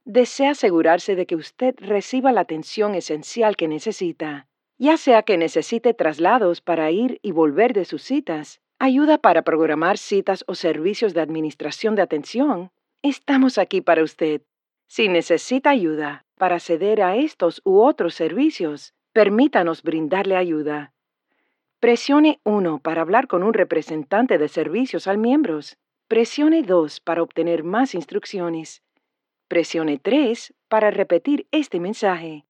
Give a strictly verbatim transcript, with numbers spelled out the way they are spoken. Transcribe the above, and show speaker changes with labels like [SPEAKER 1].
[SPEAKER 1] desea asegurarse de que usted reciba la atención esencial que necesita, ya sea que necesite traslados para ir y volver de sus citas, ayuda para programar citas o servicios de administración de atención. Estamos aquí para usted. Si necesita ayuda para acceder a estos u otros servicios, permítanos brindarle ayuda. Presione uno para hablar con un representante de servicios al miembros. Presione dos para obtener más instrucciones. Presione tres para repetir este mensaje.